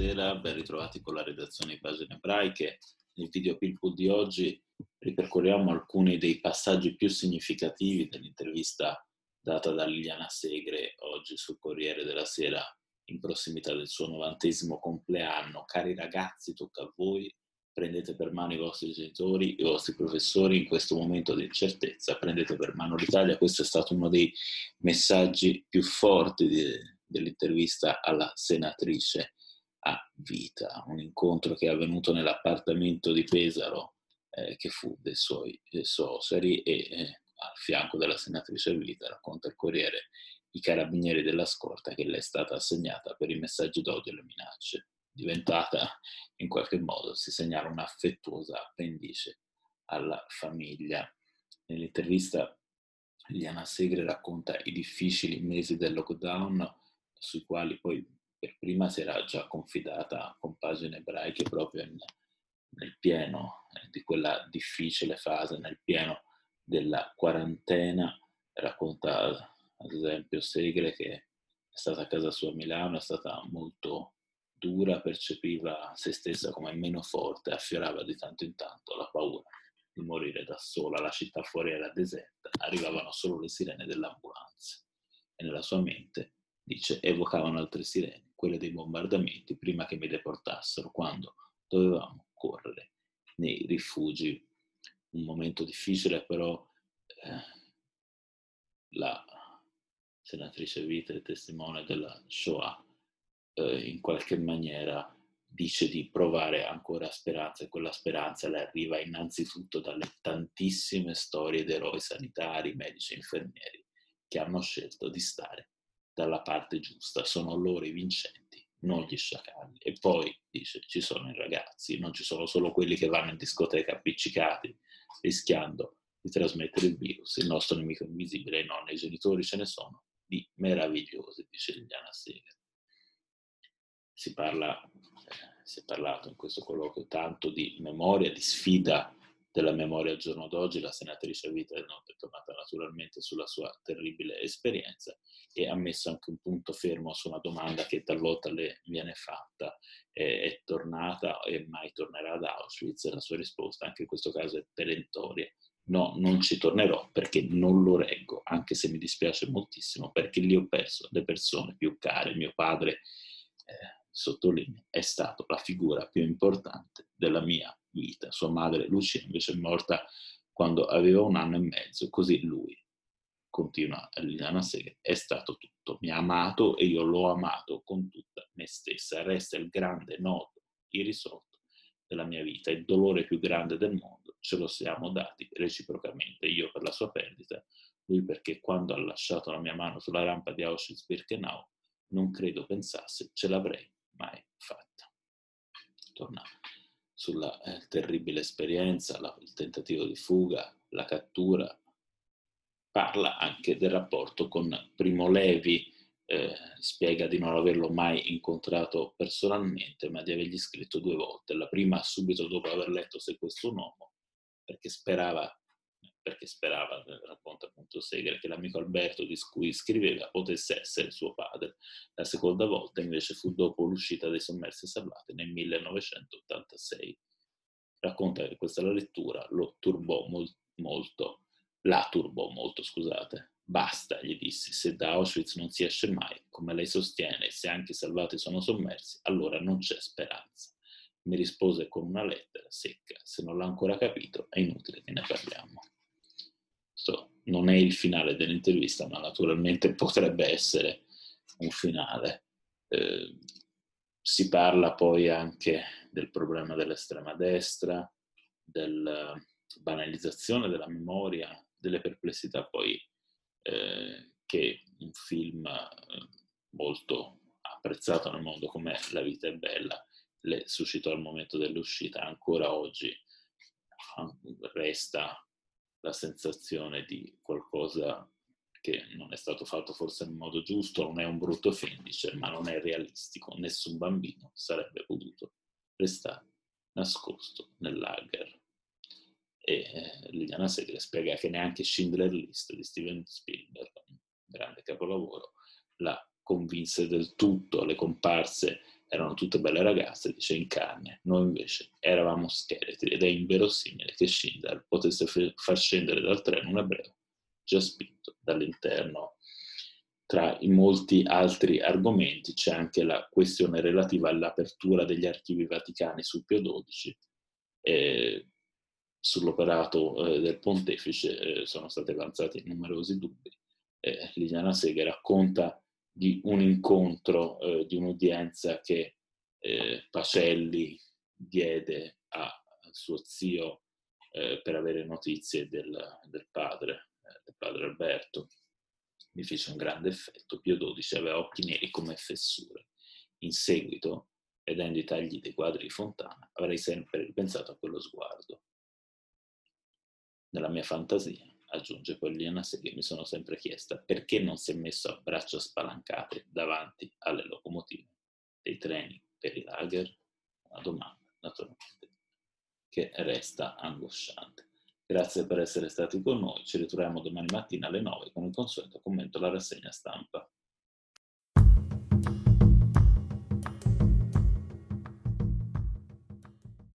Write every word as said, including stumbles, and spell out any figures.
buonasera, ben ritrovati con la redazione di Pagine Ebraiche. Nel video Pilpul di oggi ripercorriamo alcuni dei passaggi più significativi dell'intervista data da Liliana Segre oggi sul Corriere della Sera in prossimità del suo novantesimo compleanno. Cari ragazzi, tocca a voi, prendete per mano i vostri genitori, i vostri professori in questo momento di incertezza, prendete per mano l'Italia. Questo è stato uno dei messaggi più forti di, dell'intervista alla senatrice a vita, un incontro che è avvenuto nell'appartamento di Pesaro eh, che fu dei suoi eh, suoceri e eh, al fianco della senatrice a vita, racconta il Corriere, i carabinieri della scorta che le è stata assegnata per i messaggi d'odio e le minacce, diventata in qualche modo, si segnala, un'affettuosa appendice alla famiglia. Nell'intervista Liliana Segre racconta i difficili mesi del lockdown, sui quali poi per prima si era già confidata con Pagine Ebraiche proprio in, nel pieno eh, di quella difficile fase, nel pieno della quarantena. Racconta ad esempio Segre che è stata a casa sua a Milano, è stata molto dura, percepiva se stessa come meno forte, affiorava di tanto in tanto la paura di morire da sola, la città fuori era deserta, arrivavano solo le sirene dell'ambulanza e nella sua mente, dice, evocavano altre sirene, quelle dei bombardamenti, prima che mi deportassero, quando dovevamo correre nei rifugi. Un momento difficile, però eh, la senatrice Vitre, testimone della Shoah, eh, in qualche maniera dice di provare ancora speranza, e quella speranza le arriva innanzitutto dalle tantissime storie di eroi sanitari, medici e infermieri che hanno scelto di stare dalla parte giusta. Sono loro i vincenti, non gli sciacalli. E poi, dice, ci sono i ragazzi, non ci sono solo quelli che vanno in discoteca appiccicati, rischiando di trasmettere il virus. Il nostro nemico invisibile, i nonni e i genitori, ce ne sono di meravigliosi, dice Liliana Segre. Si parla, eh, si è parlato in questo colloquio tanto di memoria, di sfida della memoria al giorno d'oggi. La senatrice a vita è tornata naturalmente sulla sua terribile esperienza e ha messo anche un punto fermo su una domanda che talvolta le viene fatta: è, è tornata e mai tornerà ad Auschwitz? La sua risposta anche in questo caso è perentoria: no, non ci tornerò perché non lo reggo, anche se mi dispiace moltissimo, perché lì ho perso le persone più care. Mio padre, eh, sottolinea, è stato la figura più importante della mia vita. Sua madre Lucia invece è morta quando aveva un anno e mezzo. Così lui, continua Liliana Segre, è stato tutto, mi ha amato e io l'ho amato con tutta me stessa. Resta il grande nodo irrisolto della mia vita, il dolore più grande del mondo ce lo siamo dati reciprocamente, io per la sua perdita, lui perché quando ha lasciato la mia mano sulla rampa di Auschwitz-Birkenau non credo pensasse ce l'avrei mai fatta. Torna sulla eh, terribile esperienza, la, il tentativo di fuga, la cattura. Parla anche del rapporto con Primo Levi, eh, spiega di non averlo mai incontrato personalmente, ma di avergli scritto due volte. La prima subito dopo aver letto Se questo un uomo, perché sperava, perché sperava, racconta appunto Segre, che l'amico Alberto di cui scriveva potesse essere suo padre. La seconda volta invece fu dopo l'uscita dei Sommersi Salvati nel millenovecentottantasei. Racconta che questa la lettura lo turbò mol- molto, la turbò molto, scusate. Basta, gli dissi, se da Auschwitz non si esce mai, come lei sostiene, e se anche i salvati sono sommersi, allora non c'è speranza. Mi rispose con una lettera secca: se non l'ha ancora capito, è inutile che ne parliamo. Questo non è il finale dell'intervista, ma naturalmente potrebbe essere un finale. Eh, si parla poi anche del problema dell'estrema destra, della banalizzazione della memoria, delle perplessità poi eh, che un film eh, molto apprezzato nel mondo come La vita è bella le suscitò al momento dell'uscita. Ancora oggi resta la sensazione di qualcosa che non è stato fatto forse nel modo giusto. Non è un brutto film, dice, ma non è realistico. Nessun bambino sarebbe potuto restare nascosto nel lager. E eh, Liliana Segre spiega che neanche Schindler List di Steven Spielberg, un grande capolavoro, la convinse del tutto. Le comparse erano tutte belle ragazze, dice, in carne, noi invece eravamo scheletri, ed è inverosimile che Schindler potesse far scendere dal treno un ebreo già spinto dall'interno. Tra i molti altri argomenti c'è anche la questione relativa all'apertura degli archivi vaticani su Pio dodici, eh, sull'operato eh, del pontefice eh, sono stati avanzati numerosi dubbi. Eh, Liliana Seghe racconta di un incontro, eh, di un'udienza che eh, Pacelli diede a, a suo zio eh, per avere notizie del, del padre, eh, del padre Alberto. Mi fece un grande effetto. Pio dodici aveva occhi neri come fessure. In seguito, vedendo i tagli dei quadri di Fontana, avrei sempre ripensato a quello sguardo. Nella mia fantasia, aggiunge poi Liliana Seghe, mi sono sempre chiesta perché non si è messo a braccia spalancate davanti alle locomotive dei treni per i lager? Una domanda, naturalmente, che resta angosciante. Grazie per essere stati con noi, ci ritroviamo domani mattina alle nove con il consueto commento alla rassegna stampa.